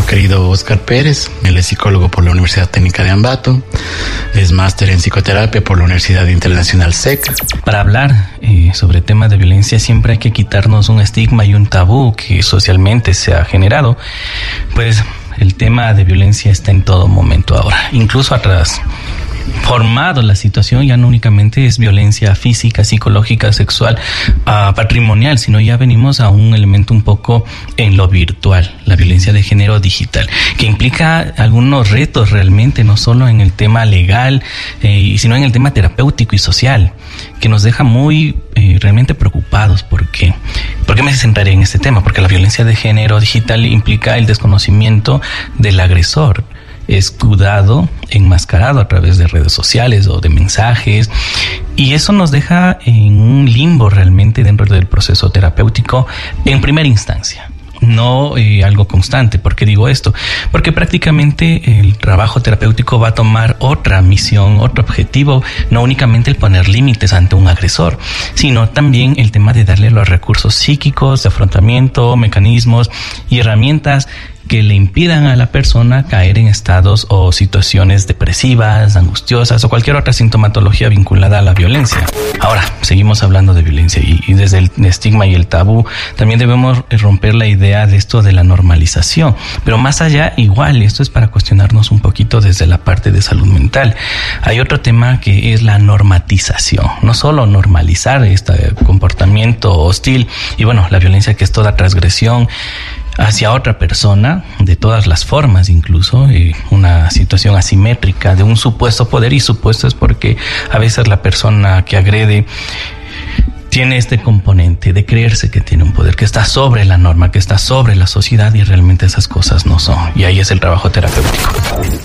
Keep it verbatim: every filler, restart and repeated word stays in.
querido Oscar Pérez. Él es psicólogo por la Universidad Técnica de Ambato, es máster en psicoterapia por la Universidad Internacional S E C. Para hablar eh, sobre temas de violencia siempre hay que quitarnos un estigma y un tabú que socialmente se ha generado. Pues el tema de violencia está en todo momento ahora, incluso atrás. Formado la situación ya no únicamente es violencia física, psicológica, sexual, uh, patrimonial, sino ya venimos a un elemento un poco en lo virtual, la violencia de género digital, que implica algunos retos realmente, no solo en el tema legal, eh, sino en el tema terapéutico y social, que nos deja muy eh, realmente preocupados. ¿Por qué? ¿Por qué me centraré en este tema? Porque la violencia de género digital implica el desconocimiento del agresor, escudado, enmascarado a través de redes sociales o de mensajes, y eso nos deja en un limbo realmente dentro del proceso terapéutico en primera instancia. No eh, algo constante. ¿Por qué digo esto? Porque prácticamente el trabajo terapéutico va a tomar otra misión, otro objetivo, no únicamente el poner límites ante un agresor, sino también el tema de darle los recursos psíquicos, de afrontamiento, mecanismos y herramientas que le impidan a la persona caer en estados o situaciones depresivas, angustiosas o cualquier otra sintomatología vinculada a la violencia. Ahora, seguimos hablando de violencia y, y desde el estigma y el tabú también debemos romper la idea de esto de la normalización. Pero más allá, igual, esto es para cuestionarnos un poquito desde la parte de salud mental. Hay otro tema que es la normatización. No solo normalizar este comportamiento hostil y bueno, la violencia que es toda transgresión hacia otra persona, de todas las formas incluso, eh, una situación asimétrica de un supuesto poder, y supuesto es porque a veces la persona que agrede tiene este componente de creerse que tiene un poder, que está sobre la norma, que está sobre la sociedad, y realmente esas cosas no son, y ahí es el trabajo terapéutico.